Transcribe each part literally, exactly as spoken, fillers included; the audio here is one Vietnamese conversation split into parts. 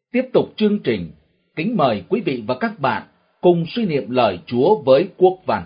Tiếp tục chương trình, kính mời quý vị và các bạn cùng suy niệm lời Chúa với Quốc Văn.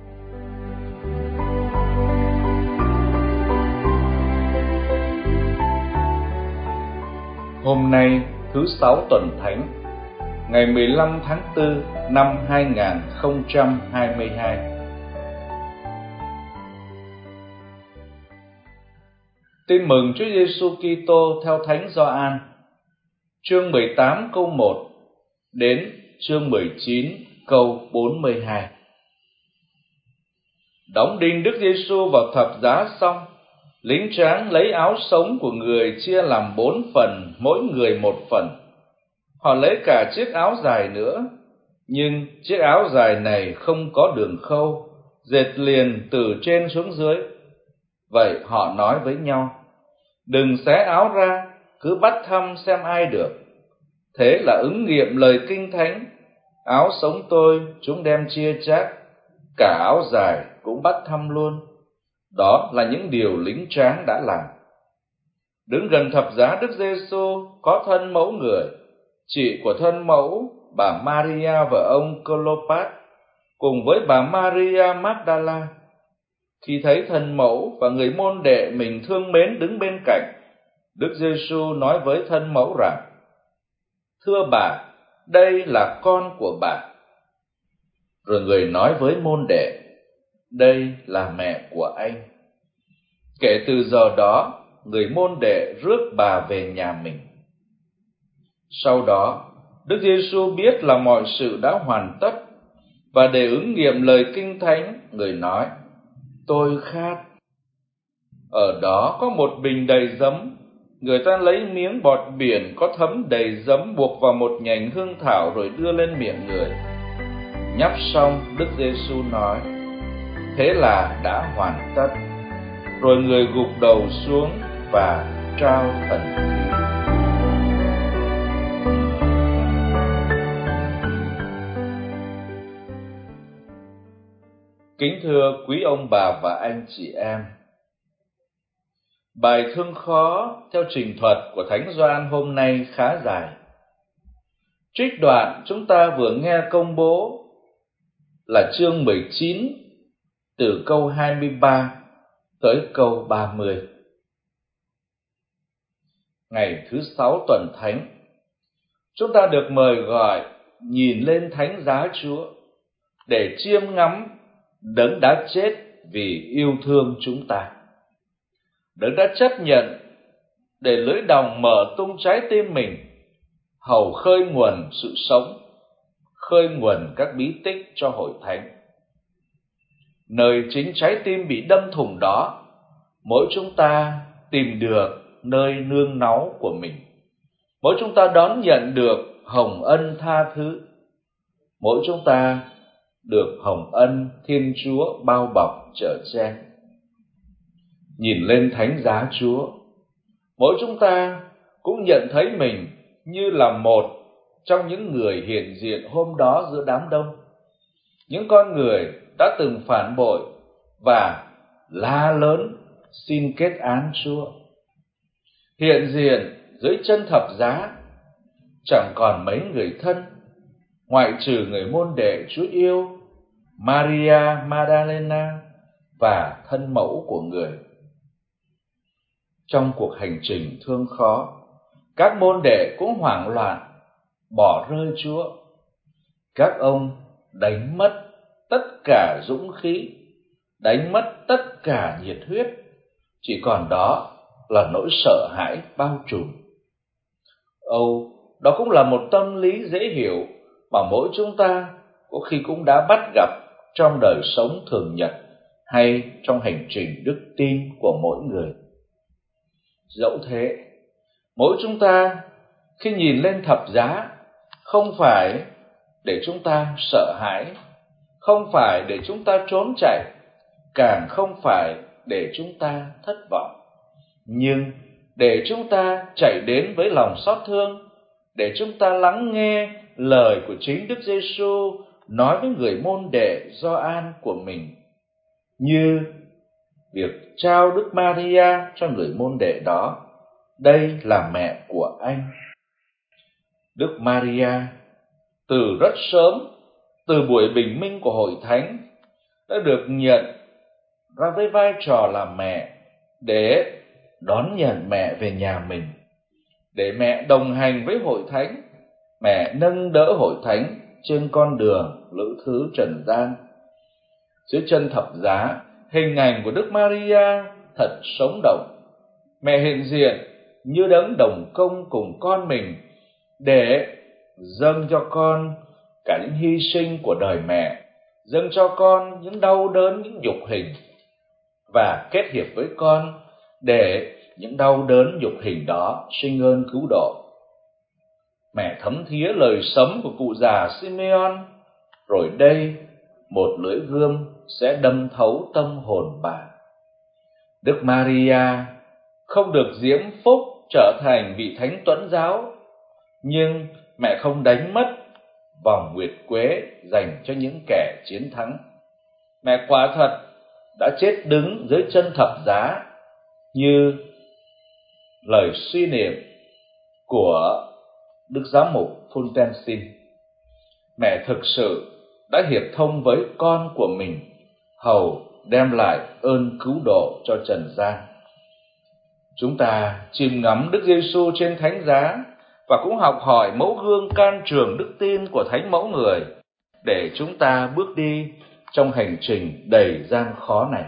Hôm nay thứ sáu tuần Thánh, ngày mười lăm tháng tư năm hai nghìn không trăm hai mươi hai. Tin mừng Chúa Giêsu Kitô theo Thánh Gioan, chương mười tám câu một đến chương mười chín câu bốn mươi hai. Đóng đinh Đức Giêsu vào thập giá xong, lính tráng lấy áo sống của người chia làm bốn phần, mỗi người một phần. Họ lấy cả chiếc áo dài nữa, nhưng chiếc áo dài này không có đường khâu, dệt liền từ trên xuống dưới. Vậy họ nói với nhau, đừng xé áo ra, cứ bắt thăm xem ai được. Thế là ứng nghiệm lời Kinh Thánh, áo sống tôi chúng đem chia chác, cả áo dài cũng bắt thăm luôn. Đó là những điều lính tráng đã làm. Đứng gần thập giá Đức Giêsu có thân mẫu người, chị của thân mẫu, bà Maria vợ ông Clopas, cùng với bà Maria Magdala. Khi thấy thân mẫu và người môn đệ mình thương mến đứng bên cạnh, Đức Giêsu nói với thân mẫu rằng, thưa bà, đây là con của bà. Rồi người nói với môn đệ, đây là mẹ của anh. Kể từ giờ đó, người môn đệ rước bà về nhà mình. Sau đó, Đức Giêsu biết là mọi sự đã hoàn tất, và để ứng nghiệm lời Kinh Thánh, người nói, tôi khát. Ở đó có một bình đầy giấm, người ta lấy miếng bọt biển có thấm đầy giấm buộc vào một nhành hương thảo rồi đưa lên miệng người. Nhấp xong, Đức Giêsu nói, thế là đã hoàn tất. Rồi người gục đầu xuống và trao thần khí. Kính thưa quý ông bà và anh chị em, bài thương khó theo trình thuật của Thánh Gioan hôm nay khá dài. Trích đoạn chúng ta vừa nghe công bố là chương mười chín, từ câu hai mươi ba tới câu ba mươi. Ngày thứ sáu tuần Thánh, chúng ta được mời gọi nhìn lên thánh giá Chúa để chiêm ngắm Đấng đã chết vì yêu thương chúng ta. Đấng đã chấp nhận để lưỡi đồng mở tung trái tim mình, hầu khơi nguồn sự sống, khơi nguồn các bí tích cho hội thánh. Nơi chính trái tim bị đâm thủng đó, mỗi chúng ta tìm được nơi nương náu của mình. Mỗi chúng ta đón nhận được hồng ân tha thứ. Mỗi chúng ta được hồng ân Thiên Chúa bao bọc chở che. Nhìn lên thánh giá Chúa, mỗi chúng ta cũng nhận thấy mình như là một trong những người hiện diện hôm đó giữa đám đông. Những con người đã từng phản bội và la lớn xin kết án Chúa. Hiện diện dưới chân thập giá, chẳng còn mấy người thân, ngoại trừ người môn đệ Chúa yêu, Maria Magdalena và thân mẫu của người. Trong cuộc hành trình thương khó, các môn đệ cũng hoảng loạn, bỏ rơi Chúa. Các ông đánh mất tất cả dũng khí, đánh mất tất cả nhiệt huyết, chỉ còn đó là nỗi sợ hãi bao trùm. Âu, đó cũng là một tâm lý dễ hiểu mà mỗi chúng ta có khi cũng đã bắt gặp trong đời sống thường nhật hay trong hành trình đức tin của mỗi người. Dẫu thế, mỗi chúng ta khi nhìn lên thập giá, không phải để chúng ta sợ hãi, không phải để chúng ta trốn chạy, càng không phải để chúng ta thất vọng, nhưng để chúng ta chạy đến với lòng xót thương, để chúng ta lắng nghe lời của chính Đức Giêsu nói với người môn đệ Gioan của mình, như việc trao Đức Maria cho người môn đệ đó, đây là mẹ của anh. Đức Maria từ rất sớm, từ buổi bình minh của hội thánh, đã được nhận ra với vai trò là mẹ để đón nhận mẹ về nhà mình, để mẹ đồng hành với hội thánh, mẹ nâng đỡ hội thánh trên con đường lữ thứ trần gian. Dưới chân thập giá, hình ảnh của Đức Maria thật sống động. Mẹ hiện diện như đấng đồng công cùng con mình để dâng cho con cả những hy sinh của đời mẹ, dâng cho con những đau đớn, những nhục hình, và kết hiệp với con để những đau đớn nhục hình đó sinh ơn cứu độ. Mẹ thấm thía lời sấm của cụ già Simeon, rồi đây một lưỡi gươm sẽ đâm thấu tâm hồn bà. Đức Maria không được diễm phúc trở thành vị thánh tuẫn giáo, nhưng mẹ không đánh mất vòng nguyệt quế dành cho những kẻ chiến thắng. Mẹ quả thật đã chết đứng dưới chân thập giá, như lời suy niệm của Đức Giám mục Fontaine. Mẹ thực sự đã hiệp thông với con của mình, hầu đem lại ơn cứu độ cho trần gian. Chúng ta chiêm ngắm Đức Giêsu trên thánh giá và cũng học hỏi mẫu gương can trường đức tin của Thánh Mẫu Người để chúng ta bước đi trong hành trình đầy gian khó này.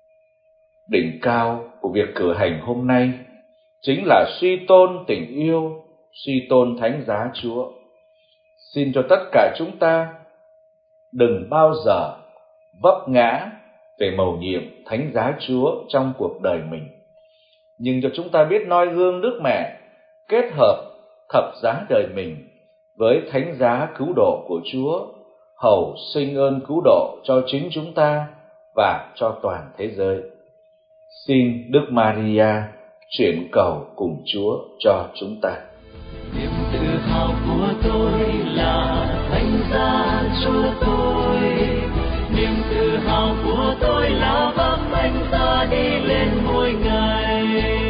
Đỉnh cao của việc cử hành hôm nay chính là suy tôn tình yêu, suy tôn thánh giá Chúa. Xin cho tất cả chúng ta đừng bao giờ vấp ngã về mầu nhiệm thánh giá Chúa trong cuộc đời mình, nhưng cho chúng ta biết noi gương Đức Mẹ, kết hợp thập giá đời mình với thánh giá cứu độ của Chúa, hầu sinh ơn cứu độ cho chính chúng ta và cho toàn thế giới. Xin Đức Maria chuyển cầu cùng Chúa cho chúng ta. Niềm tự hào của tôi là thánh giá Chúa tôi, niềm tự hào của tôi là vác thánh giá đi lên mỗi ngày.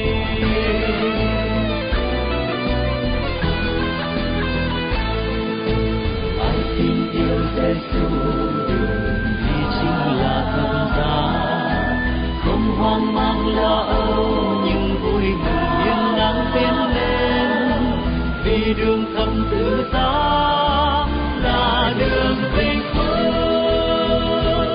Ai tin yêu Giêsu vì chính là thập giá, không hoang mang lo âu nhưng vui mừng hiên ngang tiến lên, vì đường thập tự giá là đường vinh quang.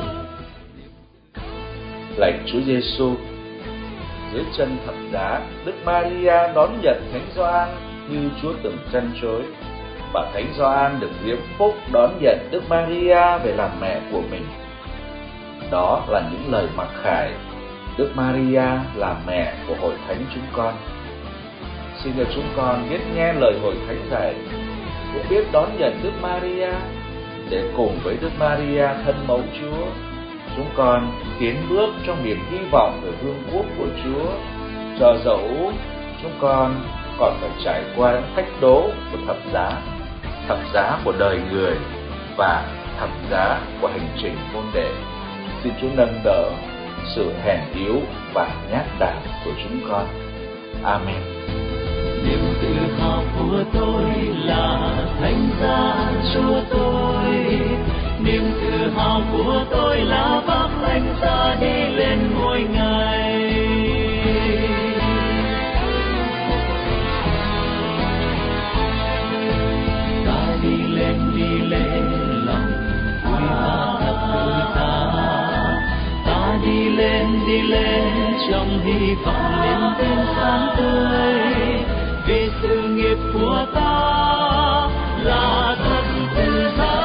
Lạy Chúa Giêsu, dưới chân thập giá, Đức Maria đón nhận Thánh Gioan như Chúa từng trăn trối, và Thánh Gioan được diễm phúc đón nhận Đức Maria về làm mẹ của mình. Đó là những lời mặc khải Đức Maria là mẹ của hội thánh chúng con. Xin cho chúng con biết nghe lời hội thánh dạy, cũng biết đón nhận Đức Maria để cùng với Đức Maria thân mẫu Chúa, chúng con tiến bước trong niềm hy vọng về vương quốc của Chúa, cho dẫu chúng con còn phải trải qua những thách đố của thập giá, thập giá của đời người và thập giá của hành trình môn đệ. Xin Chúa nâng đỡ sự hèn yếu và nhát đảm của chúng con. Amen. Niềm tự hào của tôi là thánh giá Chúa tôi, niềm tự hào của tôi là vác thánh giá đi lên mỗi ngày. Ta đi lên đi lên lòng vui và thật tự ta, ta đi lên đi lên trong hy vọng niềm tin sáng tươi, vì sự nghiệp của ta là thật tự giá.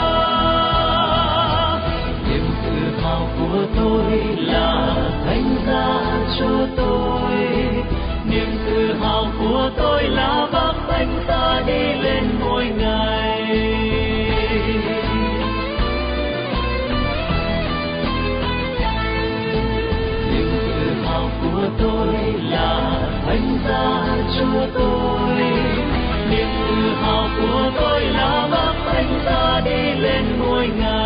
Niềm tự hào của tôi là thánh giá Chúa tôi, niềm tự hào của tôi là vác thánh giá đi lên mỗi ngày. Niềm tự hào của tôi là thánh giá Chúa tôi, niềm tự hào của tôi là vác thánh giá đi lên mỗi ngày.